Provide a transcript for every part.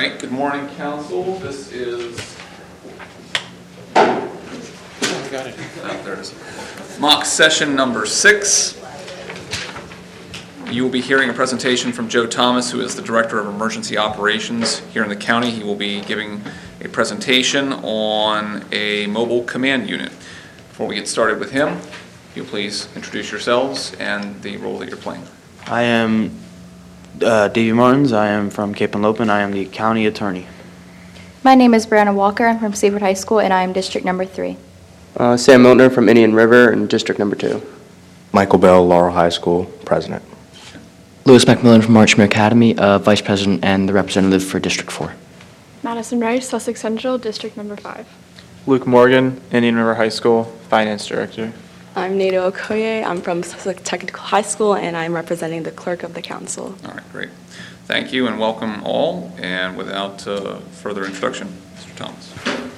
right, good morning, council. This is there it is. Mock session number 6. You will be hearing a presentation from Joe Thomas, who is the Director of Emergency Operations here in the county. He will be giving a presentation on a mobile command unit. Before we get started with him, you'll please introduce yourselves and the role that you're playing. I am Davey Martins. I am from Cape Henlopen. I am the county attorney. My name is Brianna Walker. I'm from Seaford High School, and I am District Number 3. Sam Miltner from Indian River in District Number 2. Michael Bell, Laurel High School, President. Louis McMillan from Marchmere Academy, Vice President and the representative for District 4. Madison Rice, Sussex Central, District Number 5. Luke Morgan, Indian River High School, Finance Director. I'm Nato Okoye. I'm from Sussex Technical High School, and I'm representing the Clerk of the Council. All right, great. Thank you and welcome all. And without further introduction, Mr. Thomas.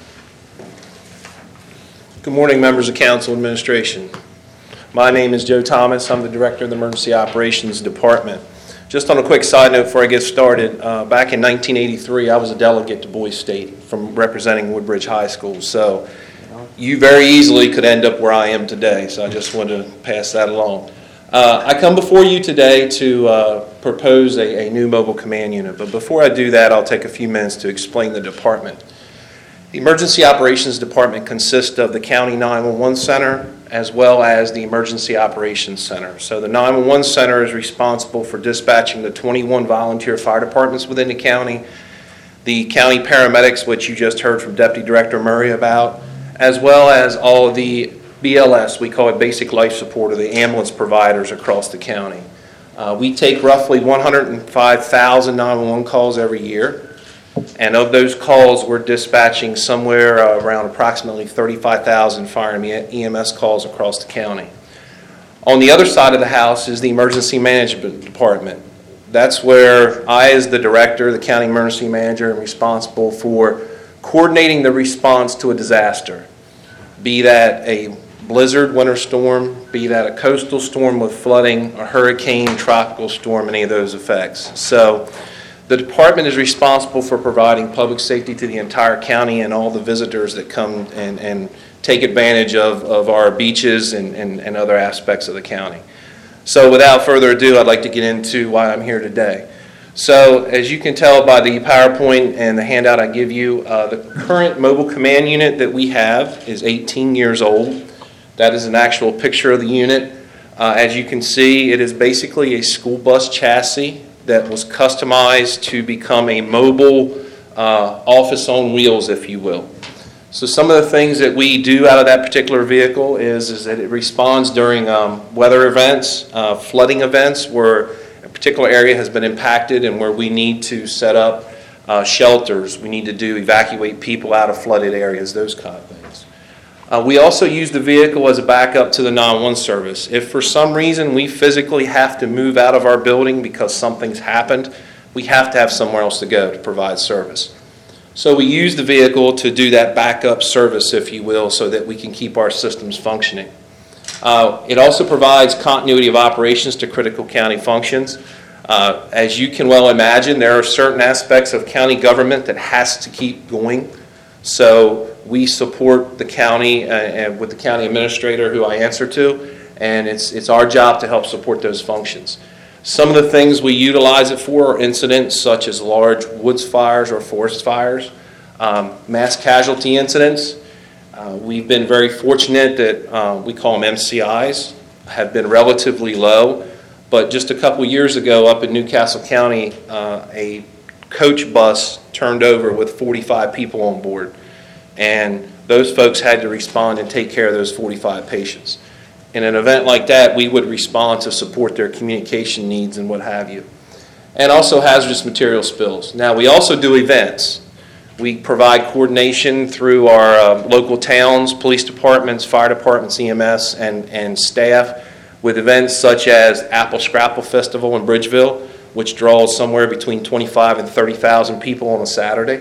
Good morning, members of council administration. My name is Joe Thomas. I'm the Director of the Emergency Operations Department. Just on a quick side note before I get started, back in 1983, I was a delegate to Boise State from representing Woodbridge High School. So you very easily could end up where I am today. So I just wanted to pass that along. I come before you today to propose a new mobile command unit. But before I do that, I'll take a few minutes to explain the department. The Emergency Operations Department consists of the County 911 Center as well as the Emergency Operations Center. So the 911 Center is responsible for dispatching the 21 volunteer fire departments within the county, the county paramedics, which you just heard from Deputy Director Murray about, as well as all of the BLS, we call it basic life support, or the ambulance providers across the county. We take roughly 105,000 911 calls every year. And of those calls, we're dispatching somewhere around approximately 35,000 fire and EMS calls across the county. On the other side of the house is the Emergency Management Department. That's where I, as the director, the county emergency manager, am responsible for coordinating the response to a disaster, be that a blizzard, winter storm, be that a coastal storm with flooding, a hurricane, tropical storm, any of those effects. So the department is responsible for providing public safety to the entire county and all the visitors that come and take advantage of our beaches and other aspects of the county. So without further ado, I'd like to get into why I'm here today. So as you can tell by the PowerPoint and the handout I give you, the current mobile command unit that we have is 18 years old. That is an actual picture of the unit. As you can see, it is basically a school bus chassis that was customized to become a mobile office on wheels, if you will. So some of the things that we do out of that particular vehicle is that it responds during weather events, flooding events where a particular area has been impacted and where we need to set up shelters. We need to evacuate people out of flooded areas, those kind of things. We also use the vehicle as a backup to the 911 service. If for some reason we physically have to move out of our building because something's happened, we have to have somewhere else to go to provide service. So we use the vehicle to do that backup service, if you will, so that we can keep our systems functioning. It also provides continuity of operations to critical county functions. As you can well imagine, there are certain aspects of county government that has to keep going. So we support the county with the county administrator who I answer to, and it's our job to help support those functions. Some of the things we utilize it for are incidents such as large woods fires or forest fires, mass casualty incidents. We've been very fortunate that we call them MCIs, have been relatively low, but just a couple years ago up in Newcastle County, a coach bus turned over with 45 people on board. And those folks had to respond and take care of those 45 patients. In an event like that, we would respond to support their communication needs and what have you. And also hazardous material spills. Now, we also do events. We provide coordination through our local towns, police departments, fire departments, EMS, and staff with events such as Apple Scrapple Festival in Bridgeville, which draws somewhere between 25 and 30,000 people on a Saturday.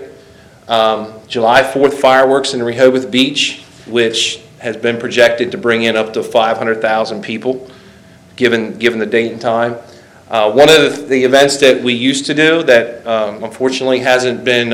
July 4th fireworks in Rehoboth Beach, which has been projected to bring in up to 500,000 people, given the date and time. One of the events that we used to do that unfortunately hasn't been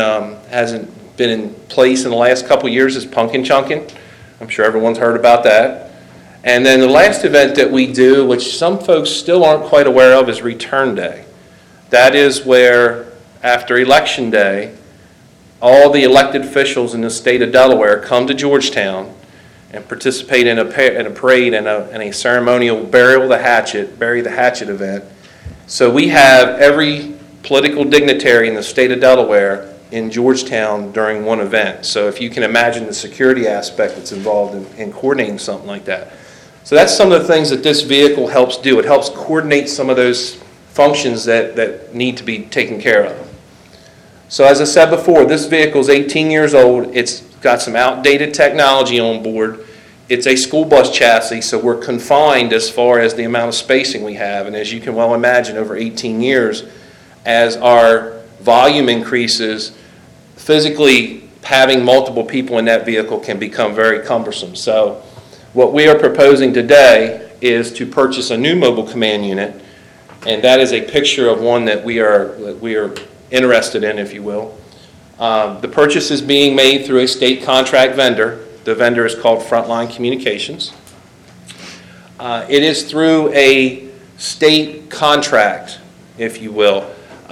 in place in the last couple of years is pumpkin chunking. I'm sure everyone's heard about that. And then the last event that we do, which some folks still aren't quite aware of, is Return Day. That is where, after Election Day, all the elected officials in the state of Delaware come to Georgetown and participate in a parade and a ceremonial bury the hatchet event. So we have every political dignitary in the state of Delaware in Georgetown during one event. So if you can imagine the security aspect that's involved in coordinating something like that. So that's some of the things that this vehicle helps do. It helps coordinate some of those functions that need to be taken care of. So as I said before, this vehicle is 18 years old. It's got some outdated technology on board. It's a school bus chassis, so we're confined as far as the amount of spacing we have. And as you can well imagine, over 18 years, as our volume increases, physically having multiple people in that vehicle can become very cumbersome. So what we are proposing today is to purchase a new mobile command unit, and that is a picture of one that we are interested in, if you will. The purchase is being made through a state contract vendor. The vendor is called Frontline Communications. It is through a state contract, if you will,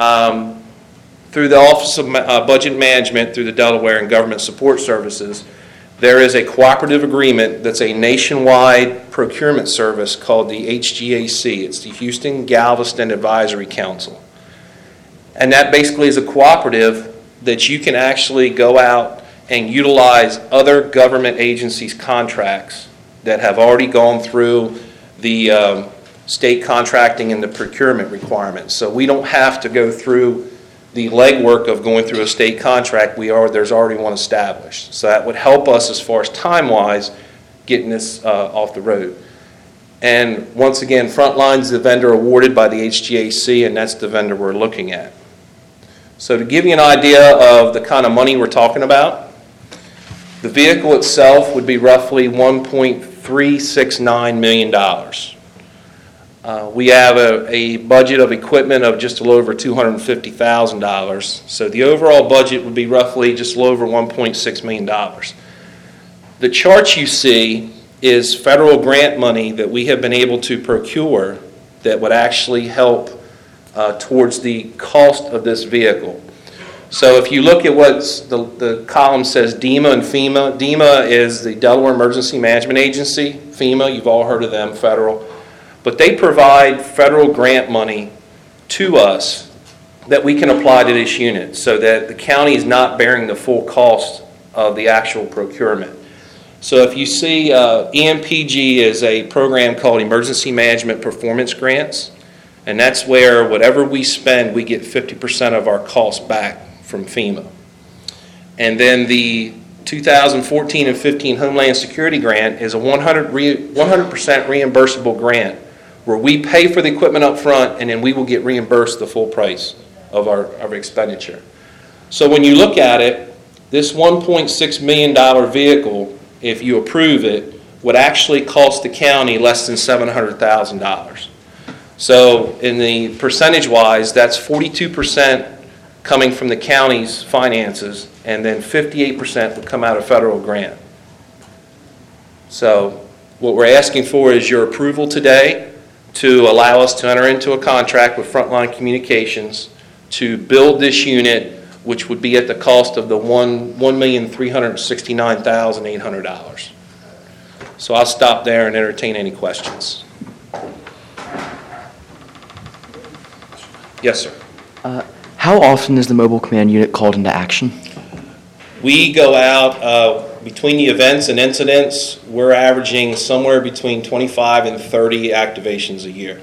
through the Office of Budget Management, through the Delaware and Government Support Services. There is a cooperative agreement that's a nationwide procurement service called the HGAC. It's the Houston Galveston Advisory Council. And that basically is a cooperative that you can actually go out and utilize other government agencies' contracts that have already gone through the state contracting and the procurement requirements. So we don't have to go through the legwork of going through a state contract. There's already one established. So that would help us as far as time-wise getting this off the road. And once again, Frontline's the vendor awarded by the HGAC, and that's the vendor we're looking at. So to give you an idea of the kind of money we're talking about, the vehicle itself would be roughly $1.369 million. We have a budget of equipment of just a little over $250,000. So the overall budget would be roughly just a little over $1.6 million. The chart you see is federal grant money that we have been able to procure that would actually help towards the cost of this vehicle. So if you look at what's the column says DEMA and FEMA. DEMA is the Delaware Emergency Management Agency. FEMA, you've all heard of them, federal. But they provide federal grant money to us that we can apply to this unit so that the county is not bearing the full cost of the actual procurement. So if you see, EMPG is a program called Emergency Management Performance Grants. And that's where whatever we spend, we get 50% of our costs back from FEMA. And then the 2014 and 15 Homeland Security Grant is a 100% reimbursable grant where we pay for the equipment up front and then we will get reimbursed the full price of our expenditure. So when you look at it, this $1.6 million vehicle, if you approve it, would actually cost the county less than $700,000. So in the percentage-wise, that's 42% coming from the county's finances, and then 58% would come out of federal grant. So what we're asking for is your approval today to allow us to enter into a contract with Frontline Communications to build this unit, which would be at the cost of the $1,369,800. So I'll stop there and entertain any questions. Yes, sir. How often is the mobile command unit called into action? We go out between the events and incidents. We're averaging somewhere between 25 and 30 activations a year.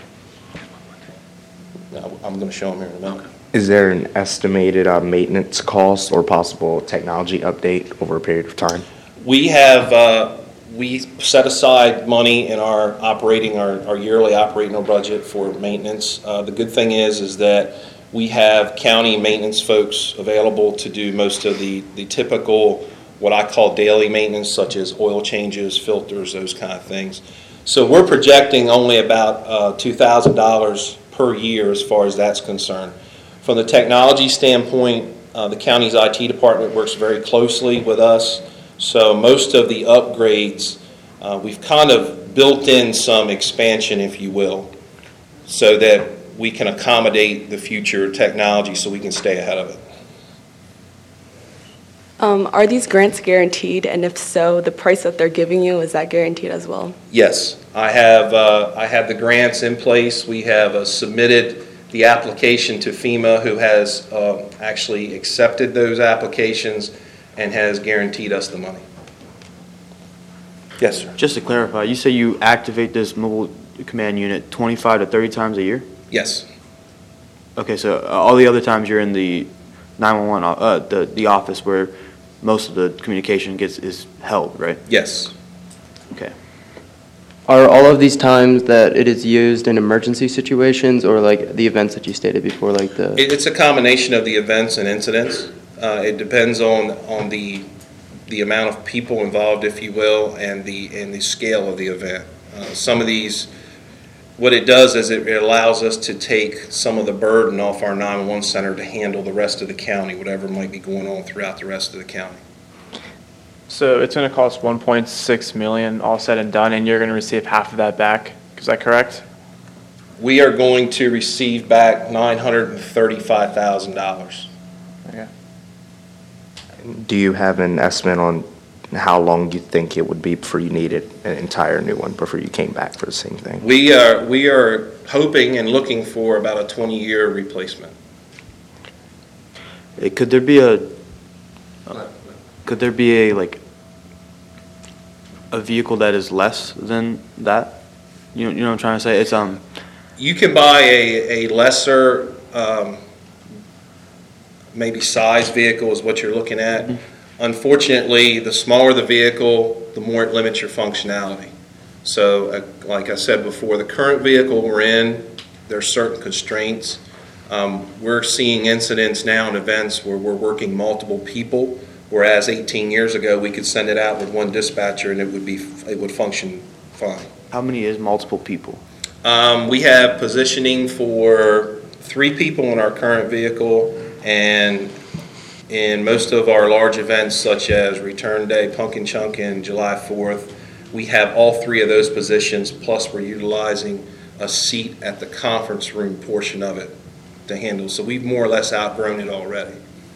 Now, I'm going to show them here in a minute. Is there an estimated maintenance cost or possible technology update over a period of time? We have we set aside money in our yearly operating budget for maintenance. The good thing is that we have county maintenance folks available to do most of the typical, what I call daily maintenance, such as oil changes, filters, those kind of things. So we're projecting only about $2,000 per year as far as that's concerned. From the technology standpoint, the county's IT department works very closely with us, so most of the upgrades, we've kind of built in some expansion, if you will, so that we can accommodate the future technology so we can stay ahead of it. Are these grants guaranteed? And if so, the price that they're giving you, is that guaranteed as well? Yes, I have the grants in place. We have submitted the application to FEMA, who has actually accepted those applications and has guaranteed us the money. Yes, sir. Just to clarify, you say you activate this mobile command unit 25 to 30 times a year? Yes. Okay, so all the other times you're in the 911, the office where most of the communication is held, right? Yes. Okay. Are all of these times that it is used in emergency situations or like the events that you stated before, like the? It's a combination of the events and incidents. It depends on the amount of people involved, if you will, and the scale of the event. Some of these, what it does is it allows us to take some of the burden off our 911 center to handle the rest of the county, whatever might be going on throughout the rest of the county. So it's going to cost $1.6 million all said and done, and you're going to receive half of that back. Is that correct? We are going to receive back $935,000. Okay. Do you have an estimate on how long you think it would be before you needed an entire new one, before you came back for the same thing? We are hoping and looking for about a 20-year replacement. Could there be a like a vehicle that is less than that? You know what I'm trying to say? It's You can buy a lesser, maybe size vehicle is what you're looking at. Unfortunately, the smaller the vehicle, the more it limits your functionality. So, like I said before, the current vehicle we're in, there are certain constraints. We're seeing incidents now and events where we're working multiple people, whereas 18 years ago we could send it out with one dispatcher and it would function fine. how many is multiple people? We have positioning for 3 people in our current vehicle, and in most of our large events such as Return Day, Pumpkin Chunkin', July 4th, we have all 3 of those positions, plus we're utilizing a seat at the conference room portion of it to handle. So we've more or less outgrown it already.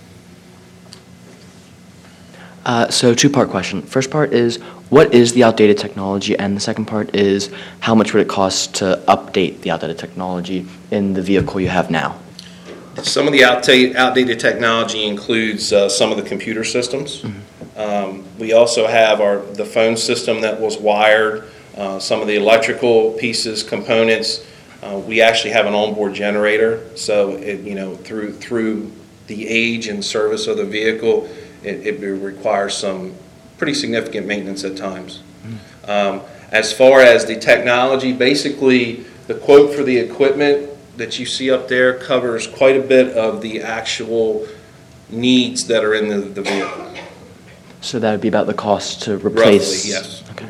So two-part question. First part is, what is the outdated technology? And the second part is, how much would it cost to update the outdated technology in the vehicle you have now? Some of the outdated technology includes some of the computer systems. We also have the phone system that was wired, some of the electrical pieces, components. We actually have an onboard generator, so through the age and service of the vehicle, it requires some pretty significant maintenance at times. As far as the technology, basically the quote for the equipment that you see up there covers quite a bit of the actual needs that are in the vehicle. So that would be about the cost to replace? Roughly, yes. Okay.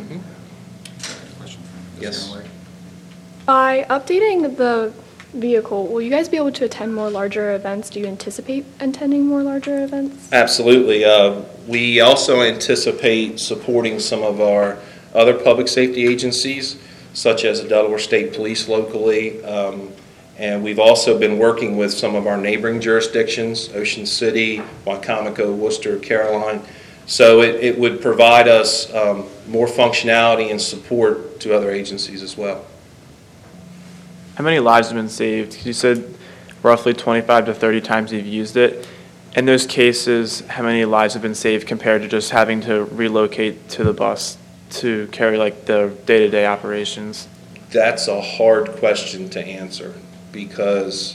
Yes. By updating the vehicle, will you guys be able to attend more larger events? Do you anticipate attending more larger events? Absolutely. We also anticipate supporting some of our other public safety agencies, such as the Delaware State Police locally, and we've also been working with some of our neighboring jurisdictions, Ocean City, Wycomico, Worcester, Caroline. So it would provide us more functionality and support to other agencies as well. How many lives have been saved? You said roughly 25 to 30 times you've used it. In those cases, how many lives have been saved compared to just having to relocate to the bus to carry like the day-to-day operations? That's a hard question to answer because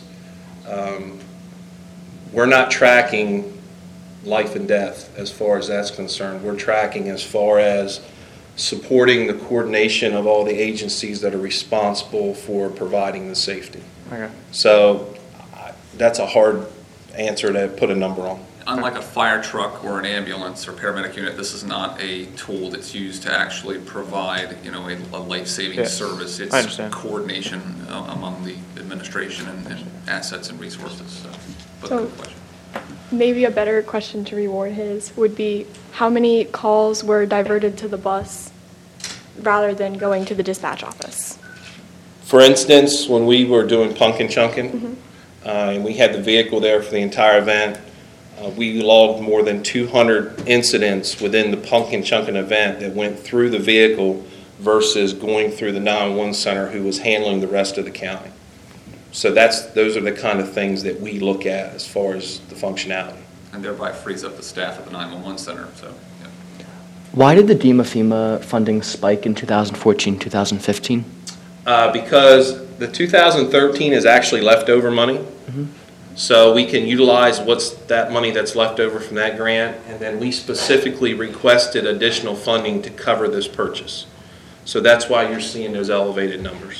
we're not tracking life and death as far as that's concerned. We're tracking as far as supporting the coordination of all the agencies that are responsible for providing the safety. Okay. So that's a hard answer to put a number on. unlike a fire truck or an ambulance or paramedic unit, this is not a tool that's used to actually provide, a life-saving Yeah, service. I It's understand. coordination among the administration and assets and resources, but So- good question. Maybe a better question to reward his would be, how many calls were diverted to the bus rather than going to the dispatch office? For instance, when we were doing Pumpkin Chunkin', and we had the vehicle there for the entire event, we logged more than 200 incidents within the Pumpkin Chunkin' event that went through the vehicle versus going through the 911 center who was handling the rest of the county. So those are the kind of things that we look at as far as the functionality. And thereby frees up the staff at the 911 center, so, yeah. Why did the DEMA-FEMA funding spike in 2014, 2015? Because the 2013 is actually leftover money. So we can utilize that money that's left over from that grant, and then we specifically requested additional funding to cover this purchase. So that's why you're seeing those elevated numbers.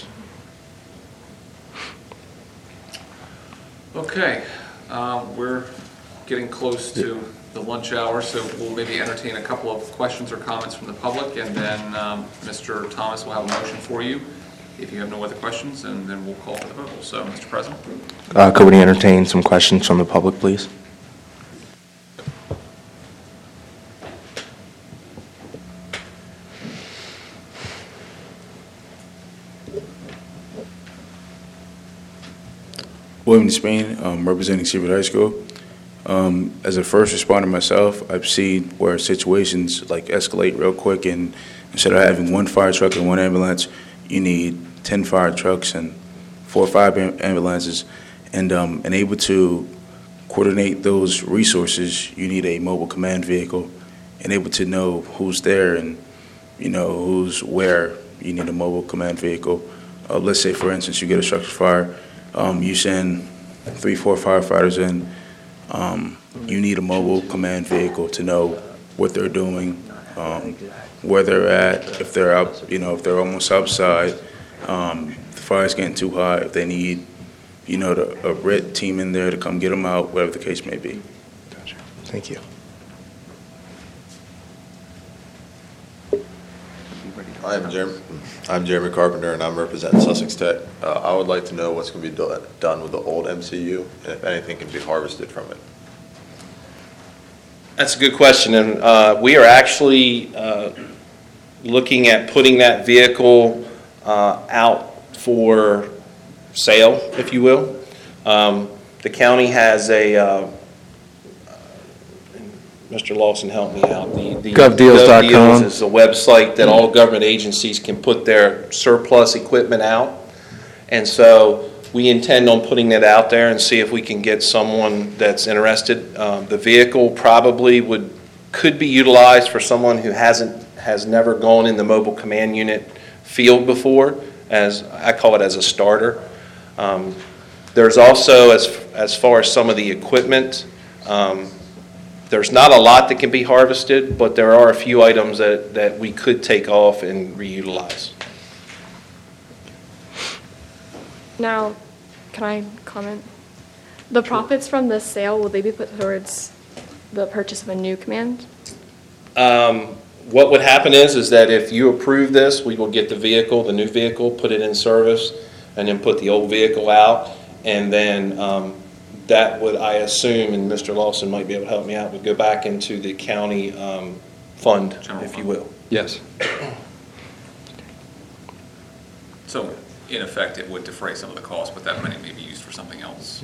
Okay, we're getting close to the lunch hour, so we'll maybe entertain a couple of questions or comments from the public, and then Mr. Thomas will have a motion for you if you have no other questions, and then we'll call for the vote. So, Mr. President? Could we entertain some questions from the public, please? William Spain, representing Seaford High School. As a first responder myself, I've seen where situations like escalate real quick, and instead of having one fire truck and one ambulance, you need 10 fire trucks and 4 or 5 ambulances, and able to coordinate those resources, you need a mobile command vehicle, and able to know who's there and who's where. You need a mobile command vehicle. Let's say, for instance, you get a structure fire. You send 3-4 firefighters in. You need a mobile command vehicle to know what they're doing, where they're at, if they're up, if they're almost outside, if the fire's getting too hot, if they need, a RIT team in there to come get them out, whatever the case may be. Gotcha. Thank you. I'm Jeremy Carpenter, and I'm representing Sussex Tech. I would like to know what's going to be done with the old MCU, and if anything can be harvested from it. That's a good question, and we are actually looking at putting that vehicle out for sale, if you will. The county has a, Mr. Lawson, help me out. The GovDeals.com. GovDeals is a website that all government agencies can put their surplus equipment out. And so we intend on putting that out there and see if we can get someone that's interested. The vehicle probably could be utilized for someone who has never gone in the mobile command unit field before, as I call it, as a starter. There's also, as far as some of the equipment, there's not a lot that can be harvested, but there are a few items that we could take off and reutilize. Now, can I comment? The profits from this sale, will they be put towards the purchase of a new command? What would happen is that if you approve this, we will get the vehicle, the new vehicle, put it in service, and then put the old vehicle out, and then that would, I assume, and Mr. Lawson might be able to help me out, would go back into the county fund, if you will. Yes. So, in effect, it would defray some of the costs, but that money may be used for something else.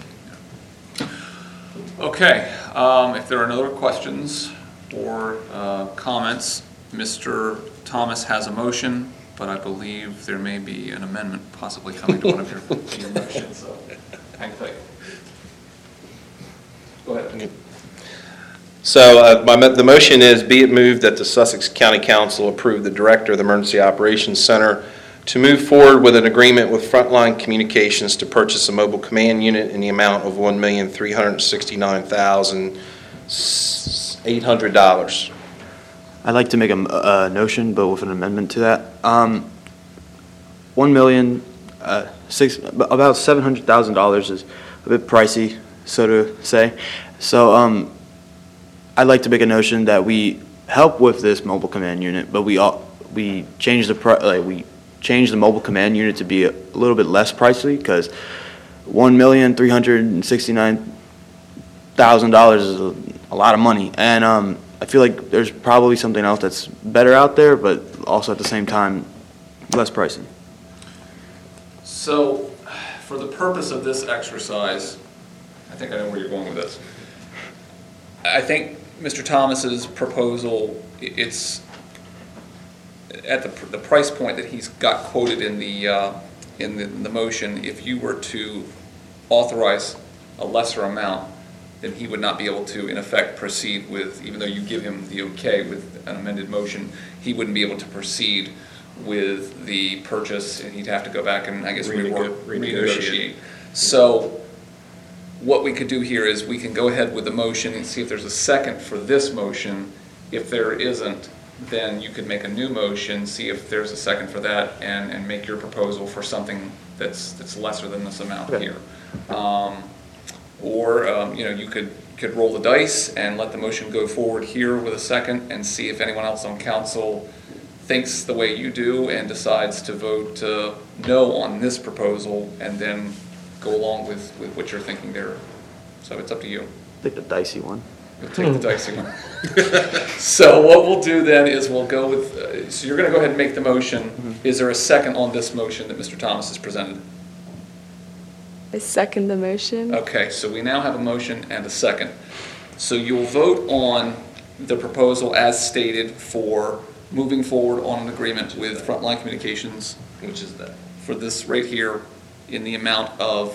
Okay, if there are no other questions or comments, Mr. Thomas has a motion, but I believe there may be an amendment possibly coming to one of your motions, so hang tight. Go ahead. So the motion is, be it moved that the Sussex County Council approve the Director of the Emergency Operations Center to move forward with an agreement with Frontline Communications to purchase a mobile command unit in the amount of $1,369,800. I'd like to make a notion, but with an amendment to that. $1 million, about $700,000 is a bit pricey, so to say. So I'd like to make a notion that we help with this mobile command unit, but we change we change the mobile command unit to be a little bit less pricey, because $1,369,000 is a lot of money, and I feel like there's probably something else that's better out there, but also at the same time less pricey. So, for the purpose of this exercise, I think I know where you're going with this. I think Mr. Thomas's proposal, it's at the price point that he's got quoted in the motion. If you were to authorize a lesser amount, then he would not be able to, in effect, proceed with, even though you give him the okay with an amended motion, he wouldn't be able to proceed with the purchase, and he'd have to go back and, I guess, renegotiate. So what we could do here is we can go ahead with the motion and see if there's a second for this motion. If there isn't, then you could make a new motion, see if there's a second for that, and make your proposal for something that's lesser than this amount here. Or you could roll the dice and let the motion go forward here with a second and see if anyone else on council thinks the way you do and decides to vote no on this proposal, and then go along with what you're thinking there. So it's up to you. Take the dicey one. You'll take the dicey one. So what we'll do then is we'll go with, so you're going to go ahead and make the motion. Mm-hmm. Is there a second on this motion that Mr. Thomas has presented? I second the motion. Okay, so we now have a motion and a second. So you'll vote on the proposal as stated for moving forward on an agreement with Frontline Communications, which is that for this right here, in the amount of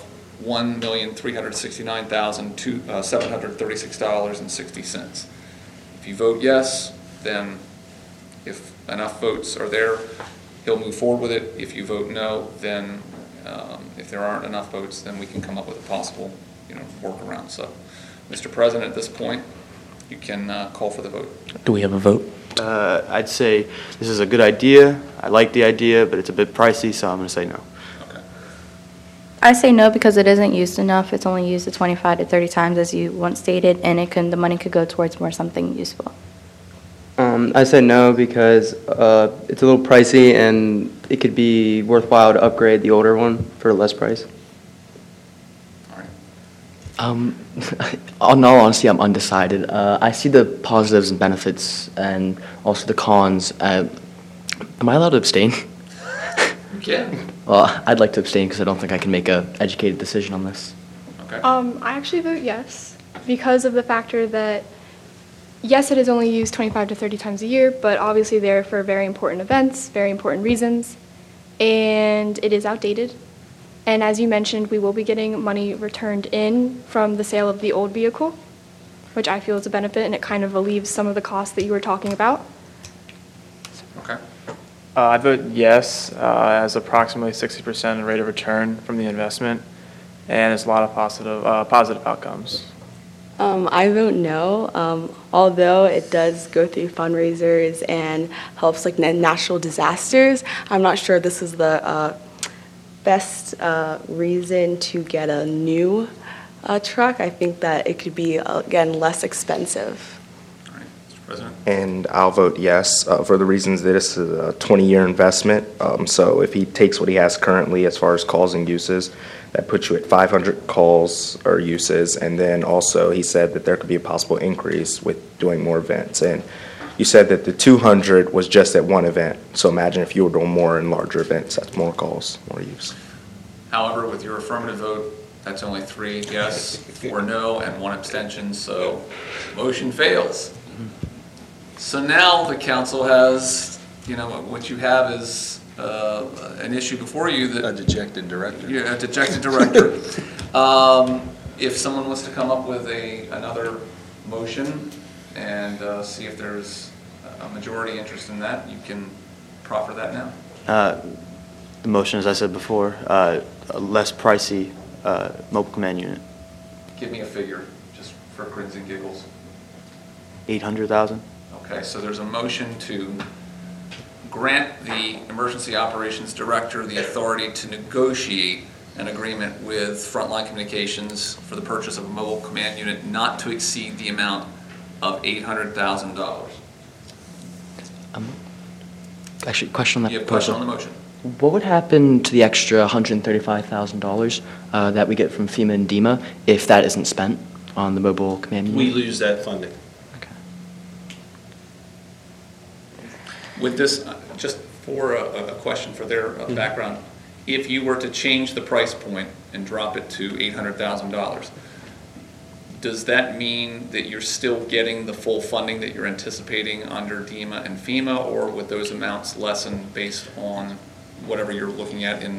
$1,369,736.60. If you vote yes, then if enough votes are there, he'll move forward with it. If you vote no, then if there aren't enough votes, then we can come up with a possible, workaround. So, Mr. President, at this point, you can call for the vote. Do we have a vote? I'd say this is a good idea. I like the idea, but it's a bit pricey, so I'm going to say no. Okay. I say no because it isn't used enough. It's only used 25 to 30 times, as you once stated, and the money could go towards more something useful. I say no because it's a little pricey, and it could be worthwhile to upgrade the older one for less price. All right. In all honesty, I'm undecided. I see the positives and benefits and also the cons. Am I allowed to abstain? You can. Well, I'd like to abstain because I don't think I can make an educated decision on this. Okay. I actually vote yes because of the factor that, yes, it is only used 25 to 30 times a year, but obviously there for very important events, very important reasons, and it is outdated. And as you mentioned, we will be getting money returned in from the sale of the old vehicle, which I feel is a benefit, and it kind of relieves some of the costs that you were talking about. Okay. I vote yes, as approximately 60% rate of return from the investment, and there's a lot of positive outcomes. I vote no, although it does go through fundraisers and helps like natural disasters. I'm not sure this is the best reason to get a new truck. I think that it could be, again, less expensive. All right, Mr. President. And I'll vote yes for the reasons that this is a 20-year investment. So if he takes what he has currently as far as calls and uses, that puts you at 500 calls or uses. And then also he said that there could be a possible increase with doing more events. And you said that the 200 was just at one event. So imagine if you were doing more in larger events, that's more calls, more use. However, with your affirmative vote, that's only 3 yes, 4 no, and 1 abstention, so motion fails. So now the council has, what you have is an issue before you that... A dejected director. Yeah, a dejected director. If someone was to come up with another motion and see if there's a majority interest in that, you can proffer that now. The motion, as I said before, a less pricey mobile command unit. Give me a figure, just for grins and giggles. 800,000. Okay, so there's a motion to grant the Emergency Operations Director the authority to negotiate an agreement with Frontline Communications for the purchase of a mobile command unit not to exceed the amount of $800,000. Actually, question on that You have a question proposal. on the motion? What would happen to the extra $135,000 that we get from FEMA and DEMA if that isn't spent on the mobile command unit? We lose that funding. With this, just for a question for their background, if you were to change the price point and drop it to $800,000, does that mean that you're still getting the full funding that you're anticipating under DEMA and FEMA, or would those amounts lessen based on whatever you're looking at in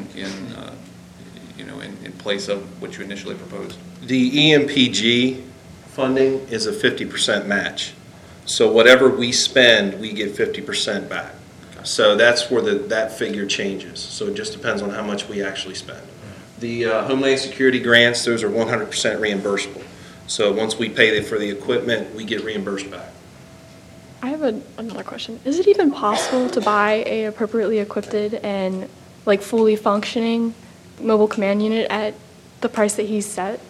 place of what you initially proposed? The EMPG funding is a 50% match. So whatever we spend, we get 50% back. So that's where that figure changes. So it just depends on how much we actually spend. The Homeland Security grants, those are 100% reimbursable. So once we pay for the equipment, we get reimbursed back. I have another question. Is it even possible to buy a appropriately equipped and like fully functioning mobile command unit at the price that he's set?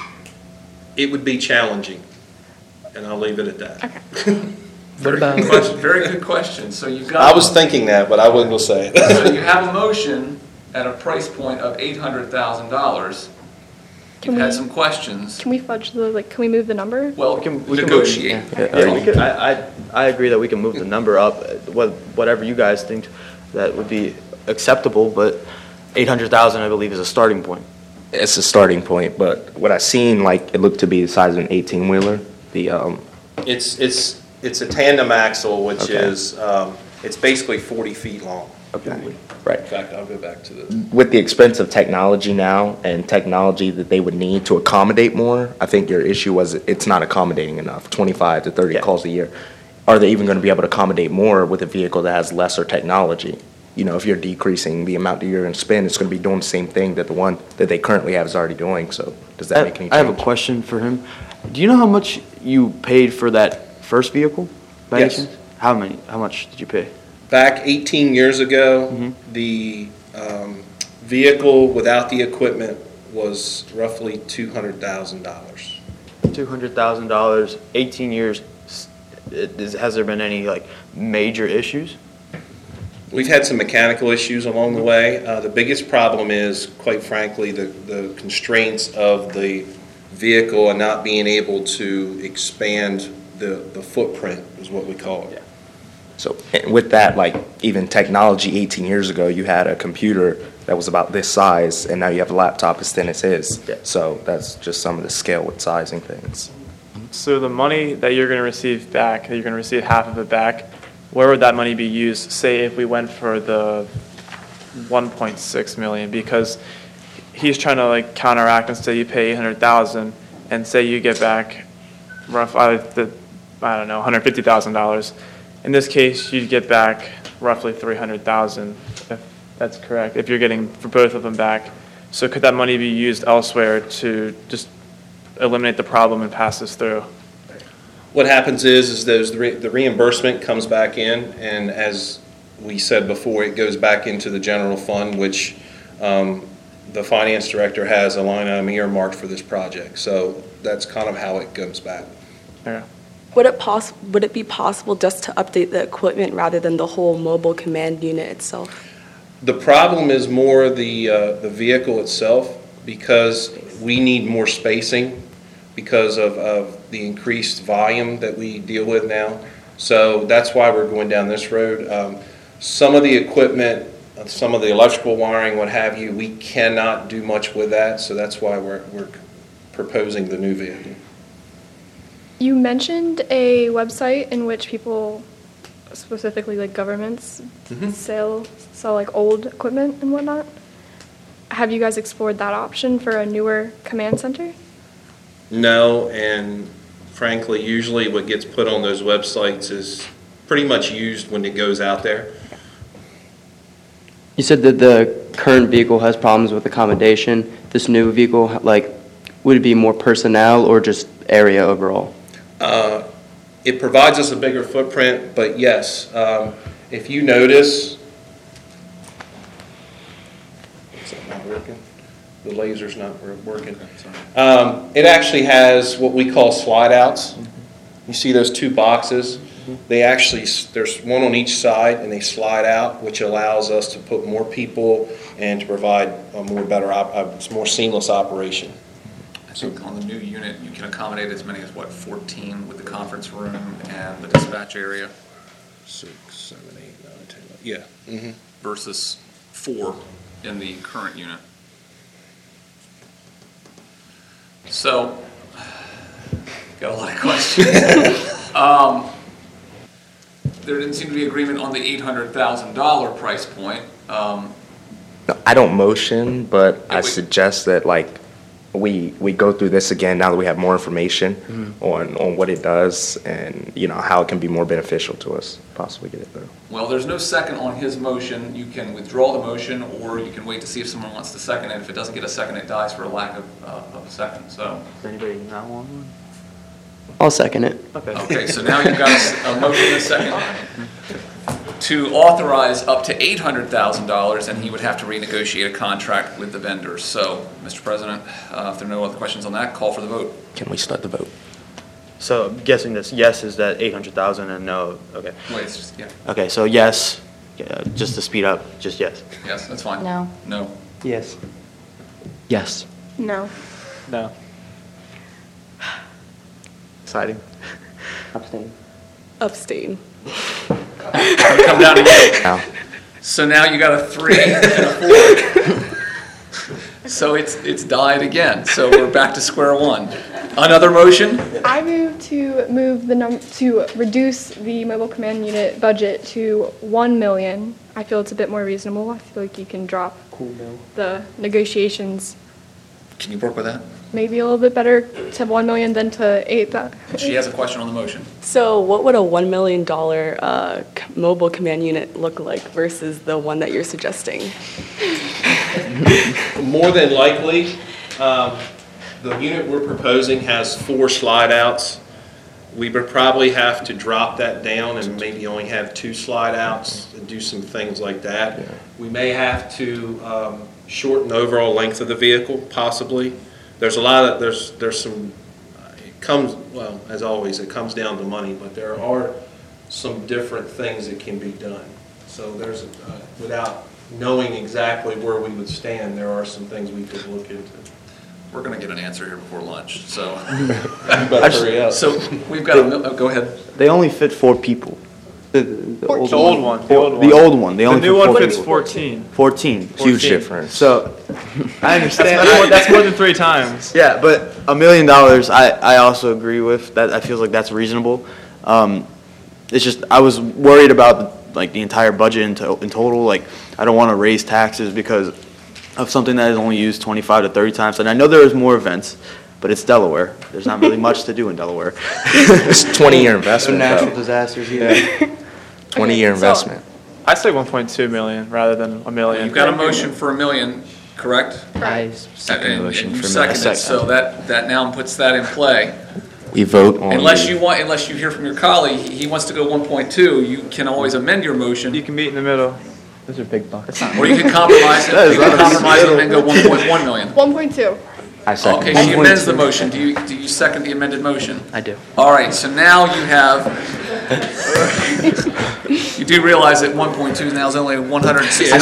It would be challenging, and I'll leave it at that. Okay. What about? Very good question. So you've got. I was thinking that, but I wasn't going to say it. So you have a motion at a price point of $800,000. You've had some questions. Can we fudge can we move the number? Well, we can negotiate. Yeah, we could, I agree that we can move the number up, whatever you guys think that would be acceptable, but 800,000, I believe, is a starting point. It's a starting point, but what I seen, like, it looked to be the size of an 18-wheeler. It's a tandem axle, which Okay. is it's basically 40 feet long. Okay, right. In fact, I'll go back to the. With the expense of technology now and technology that they would need to accommodate more, I think your issue was it's not accommodating enough, 25 to 30 calls a year. Are they even going to be able to accommodate more with a vehicle that has lesser technology? You know, if you're decreasing the amount that you're going to spend, it's going to be doing the same thing that the one that they currently have is already doing. So does that make any change? I have a question for him. Do you know how much you paid for that first vehicle? By any Yes. chance? How much did you pay? Back 18 years ago, the vehicle without the equipment was roughly $200,000. $200,000, 18 years. Has there been any major issues? We've had some mechanical issues along the way. The biggest problem is, quite frankly, the constraints of the vehicle and not being able to expand the footprint is what we call it. So and with that, like even technology 18 years ago, you had a computer that was about this size, and now you have a laptop as thin as his. Yeah. So that's just some of the scale with sizing things. So the money that you're going to receive back, that you're going to receive half of it back, where would that money be used? Say if we went for the 1.6 million, because he's trying to counteract and say you pay 800,000, and say you get back $150,000. In this case, you'd get back roughly 300,000, if that's correct, if you're getting for both of them back. So could that money be used elsewhere to just eliminate the problem and pass this through? What happens is the reimbursement comes back in, and as we said before, it goes back into the general fund, which the finance director has a line item earmarked for this project. So that's kind of how it comes back. Okay. Would it be possible just to update the equipment rather than the whole mobile command unit itself? The problem is more the vehicle itself, because we need more spacing because of the increased volume that we deal with now. So that's why we're going down this road. Some of the equipment, some of the electrical wiring, what have you, we cannot do much with that. So that's why we're proposing the new vehicle. You mentioned a website in which people, specifically governments, sell old equipment and whatnot. Have you guys explored that option for a newer command center? No, and frankly, usually what gets put on those websites is pretty much used when it goes out there. You said that the current vehicle has problems with accommodation. This new vehicle, would it be more personnel or just area overall? It provides us a bigger footprint, but yes, if you notice, is that not working? The laser's not working. It actually has what we call slide outs. You see those two boxes? They actually, there's one on each side, and they slide out, which allows us to put more people and to provide a more seamless operation. I think on the new unit, you can accommodate as many as, 14 with the conference room and the dispatch area 6, 7, 8, 9, 10, 11. Yeah. Mm-hmm. versus 4 in the current unit. So, got a lot of questions. There didn't seem to be agreement on the $800,000 price point. No, I don't motion, but Yeah, I suggest that we go through this again now that we have more information on what it does and how it can be more beneficial to us, possibly get it through. Well, there's no second on his motion. You can withdraw the motion, or you can wait to see if someone wants to second it. If it doesn't get a second, it dies for a lack of a second. So, Does anybody not want one? I'll second it. okay, so now you've got a motion and a second to authorize up to $800,000, and he would have to renegotiate a contract with the vendors. So, Mr. President, if there are no other questions on that, call for the vote. Can we start the vote? So I'm guessing this yes is that 800,000 and no, okay. Wait, it's just, yeah. Okay, so yes, just to speed up, just yes. Yes, that's fine. No. No. Yes. Yes. No. No. Exciting. Abstain. Abstain. Come down to you. No. So now you got a 3 and a 4. So it's died again. So we're back to square one. Another motion? I move to reduce the mobile command unit budget to $1 million. I feel it's a bit more reasonable. I feel like you can drop the negotiations Can you work with that? maybe a little bit better to $1 million than to 8,000. She has a question on the motion. So what would a $1 million mobile command unit look like versus the one that you're suggesting? More than likely, the unit we're proposing has 4 slide outs. We would probably have to drop that down and maybe only have 2 slide outs and do some things like that. We may have to shorten the overall length of the vehicle, possibly. There's a lot of, there's some, it comes, well, as always, it comes down to money, but there are some different things that can be done. So there's, without knowing exactly where we would stand, there are some things we could look into. We're going to get an answer here before lunch. So, You better hurry up. so we've got go ahead. They only fit 4 people. The The old one. The old one, they The only new fit one 4 fits people. 14. 14. Huge difference. So, I understand. That's more than 3 times. Yeah, but $1 million, I also agree with that. I feel like that's reasonable. It's just I was worried about the entire budget in total. Like I don't want to raise taxes because of something that is only used 25 to 30 times. And I know there is more events, but it's Delaware. There's not really much to do in Delaware. It's a 20-year investment, natural though. disasters either. 20-year investment. I say 1.2 million rather than $1 million. You've got a motion for $1 million, correct? I second the And motion you for seconded it, so that now puts that in play. We vote on Unless the- you hear from your colleague, he wants to go 1.2, you can always amend your motion, You can meet in the middle. Those are big bucks. or you can compromise it, you can compromise it and go 1.1 million. 1.2. I second. Okay, she amends the motion. Do you second the amended motion? I do. All right, so now you have, you do realize that 1.2 now is only $169,000.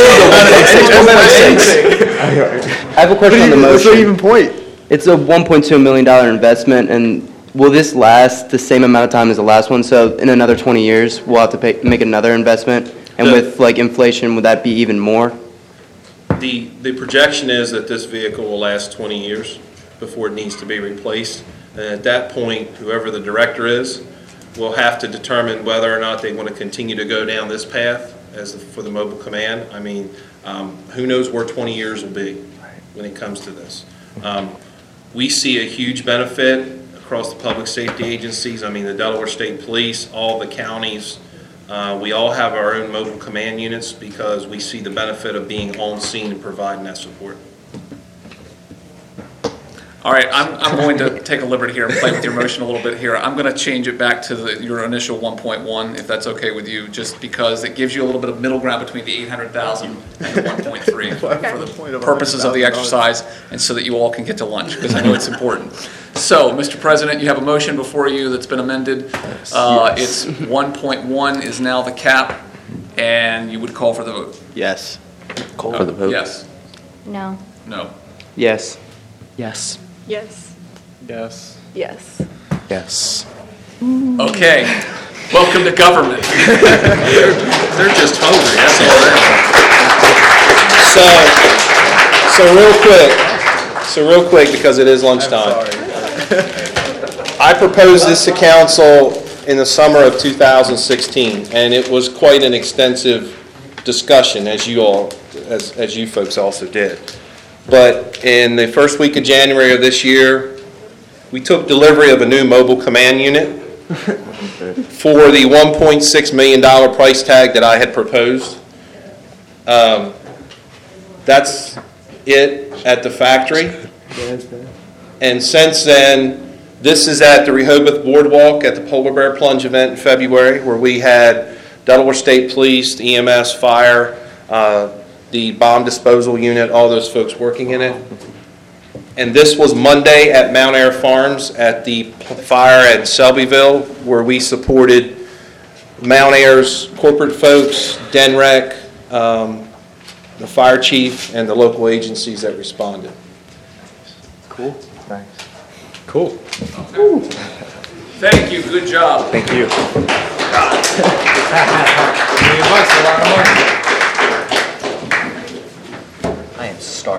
I have a question on the What's the motion. even point? It's a $1.2 million investment, and will this last the same amount of time as the last one? So in another 20 years, we'll have to make another investment? And with inflation, would that be even more? The projection is that this vehicle will last 20 years before it needs to be replaced. And at that point, whoever the director is will have to determine whether or not they want to continue to go down this path for the mobile command. I mean, who knows where 20 years will be when it comes to this. We see a huge benefit across the public safety agencies. I mean, the Delaware State Police, all the counties, we all have our own mobile command units because we see the benefit of being on scene and providing that support. All right, I'm going to take a liberty here and play with your motion a little bit here. I'm going to change it back to your initial 1.1, if that's okay with you, just because it gives you a little bit of middle ground between the 800,000 and the 1.3 for the purposes of the exercise, and so that you all can get to lunch, because I know it's important. So, Mr. President, you have a motion before you that's been amended. It's 1.1 is now the cap, and you would call for the vote. Yes. Call for the vote. Yes. No. No. Yes. Yes. Yes. Yes. Yes. Yes. Okay. Welcome to government. They're just hungry, that's all they are. So real quick, because it is lunchtime. I proposed this to council in the summer of 2016, and it was quite an extensive discussion, as you folks also did. But in the first week of January of this year, we took delivery of a new mobile command unit for the $1.6 million price tag that I had proposed. That's it at the factory. And since then, this is at the Rehoboth Boardwalk at the Polar Bear Plunge event in February, where we had Delaware State Police, the EMS, fire, the bomb disposal unit, all those folks working in it. And this was Monday at Mount Air Farms at the fire at Selbyville, where we supported Mount Air's corporate folks, DENREC, the fire chief, and the local agencies that responded. Cool. Thanks. Cool. Thank you. Good job. Thank you. $1 million, a lot of money.